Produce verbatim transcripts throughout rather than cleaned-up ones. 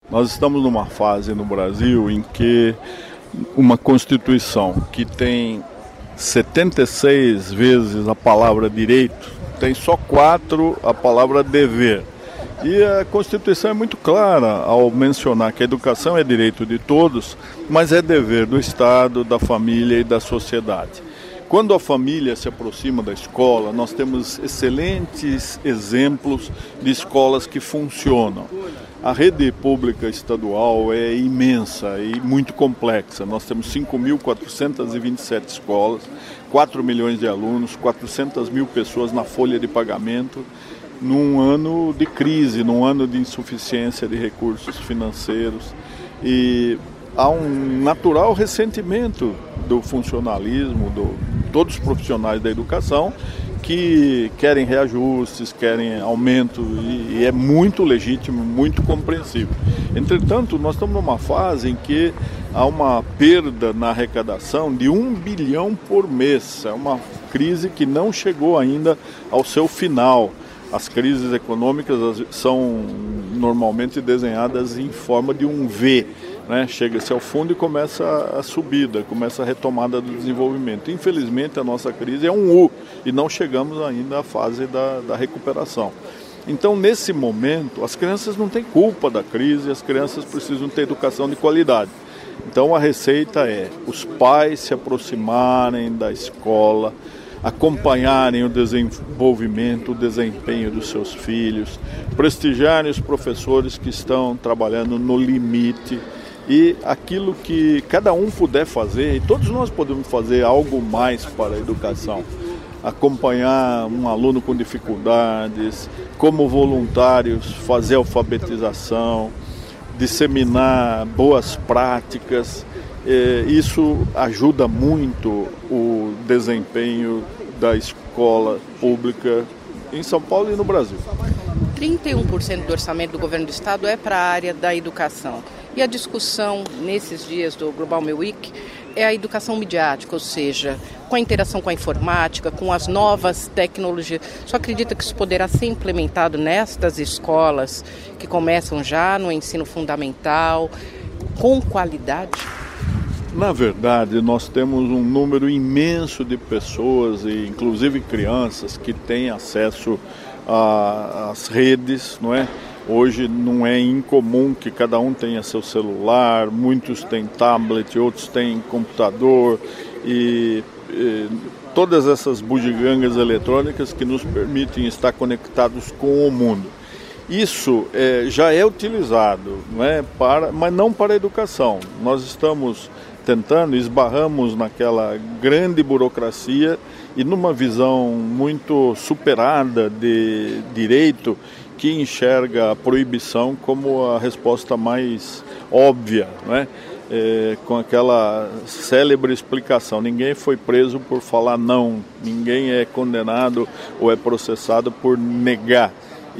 Nós estamos numa fase no Brasil em que uma Constituição que tem setenta e seis vezes a palavra direito, tem só quatro a palavra dever. E a Constituição é muito clara ao mencionar que a educação é direito de todos, mas é dever do Estado, da família e da sociedade. Quando a família se aproxima da escola, nós temos excelentes exemplos de escolas que funcionam. A rede pública estadual é imensa e muito complexa. Nós temos cinco mil quatrocentas e vinte e sete escolas, quatro milhões de alunos, quatrocentas mil pessoas na folha de pagamento, num ano de crise, num ano de insuficiência de recursos financeiros. E há um natural ressentimento do funcionalismo, do todos os profissionais da educação que querem reajustes, querem aumento, e, e é muito legítimo, muito compreensível. Entretanto, nós estamos numa fase em que há uma perda na arrecadação de um bilhão por mês. É uma crise que não chegou ainda ao seu final. As crises econômicas são normalmente desenhadas em forma de um V, né? Chega-se ao fundo e começa a subida, começa a retomada do desenvolvimento. Infelizmente, a nossa crise é um U e não chegamos ainda à fase da, da recuperação. Então, nesse momento, as crianças não têm culpa da crise, as crianças precisam ter educação de qualidade. Então, a receita é os pais se aproximarem da escola, acompanharem o desenvolvimento, o desempenho dos seus filhos, prestigiarem os professores que estão trabalhando no limite e aquilo que cada um puder fazer, e todos nós podemos fazer algo mais para a educação. Acompanhar um aluno com dificuldades, como voluntários, fazer alfabetização, disseminar boas práticas. Isso ajuda muito o desempenho da escola pública em São Paulo e no Brasil. trinta e um por cento do orçamento do governo do estado é para a área da educação. E a discussão nesses dias do Global Meal Week é a educação midiática, ou seja, com a interação com a informática, com as novas tecnologias. Só acredita que isso poderá ser implementado nestas escolas que começam já no ensino fundamental, com qualidade? Na verdade, nós temos um número imenso de pessoas, e inclusive crianças, que têm acesso às redes, não é? Hoje não é incomum que cada um tenha seu celular, muitos têm tablet, outros têm computador e, e todas essas bugigangas eletrônicas que nos permitem estar conectados com o mundo. Isso é, já é utilizado, não é? Para, mas não para a educação. Nós estamos tentando, esbarramos naquela grande burocracia e numa visão muito superada de direito que enxerga a proibição como a resposta mais óbvia, não é? É, com aquela célebre explicação: ninguém foi preso por falar não, ninguém é condenado ou é processado por negar.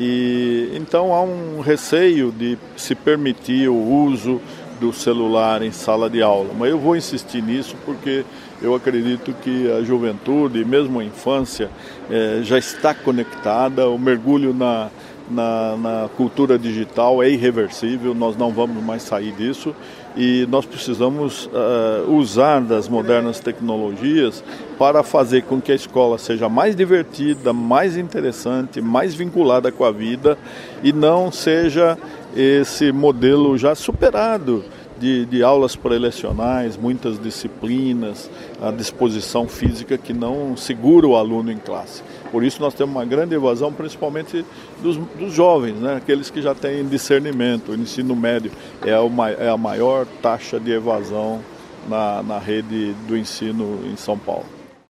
E então há um receio de se permitir o uso do celular em sala de aula, mas eu vou insistir nisso porque eu acredito que a juventude, mesmo a infância, eh, já está conectada. O mergulho na, na, na cultura digital é irreversível, nós não vamos mais sair disso e nós precisamos uh, usar das modernas tecnologias para fazer com que a escola seja mais divertida, mais interessante, mais vinculada com a vida e não seja esse modelo já superado de, de aulas pré-lecionais, muitas disciplinas, a disposição física que não segura o aluno em classe. Por isso nós temos uma grande evasão, principalmente dos, dos jovens, né? Aqueles que já têm discernimento. O ensino médio é, uma, é a maior taxa de evasão na, na rede do ensino em São Paulo.